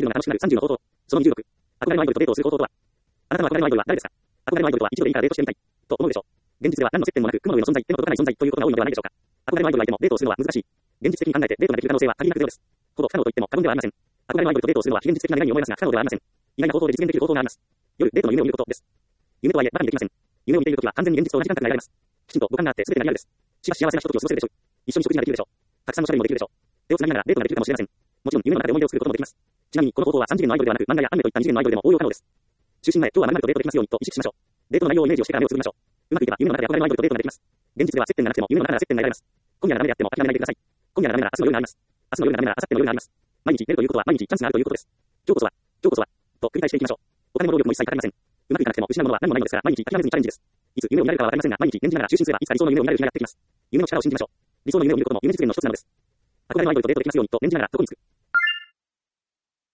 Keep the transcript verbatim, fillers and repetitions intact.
るのが楽しくなるさんじゅうの方法。そのにじゅうろく。憧れのアイドルとデートをする方法とは。あなたの憧れのアイドルは誰ですか？憧れのアイドルとは一度でいいからデートしてみたい。と思うでしょう。現実では何の接点もなく、雲の上の存在、手の届かない存在ということが多いのではないでしょうか。憧れのアイドルがいてもデートをするのは難しい。現実的に考えてデートができる可能性は限りなくゼロです。ほぼ不可能と言っても過言ではありません。憧れのアイドルとデートをするのは非現実的な願いに思いますが、不可能ではありません。意外な方法で実現できる方法があります。夜、デートの夢を見ることです。夢とはいえ、バカにできません。夢を見ているときは完全に現実と同じ感覚が得られます。きちんと五感があって全てがリアルです。しばし幸せなひとときを過ごせるでしょう。一緒に食事ができるでしょう。たくさんの処理もできるでしょう。手をつなぎながらデートができるかもしれません。もちろん夢の中で思い出を作ることもできます。ちなみにこの方法はさん次元のアイドルではなく、漫画やアニメといったに次元のアイドルでも応用可能です。就寝前、今日は〇〇とデートできますようにと意識しましょう。デートの内容をイメージをしてから目をつぶりましょう。うまくいけば夢の中で憧れのアイドルとデートができます。現実では接点がなくても夢の中なら接点が得られます。今夜がダメであっても諦めないでください。今夜がダメなら明日の夜があります。明日の夜がダメなら明後日の夜があります。毎日出るということは毎日チャンスがあるということです。今日こそは、今日こそは、と繰り返していきましょう。お金も労力も一切かかりません。うまくいかなくても失うものは何もないのですから、毎日諦めずにチャレンジです。いつ夢を見られるかはわかりませんが、毎日現実ながら就寝すればいつか理想の夢を見られる日がやってきます。夢の力を信じましょう。理想の夢を見ることも現実現の一つなのです。憧れのアイドルとデートできますようにと念じながらどこに着く。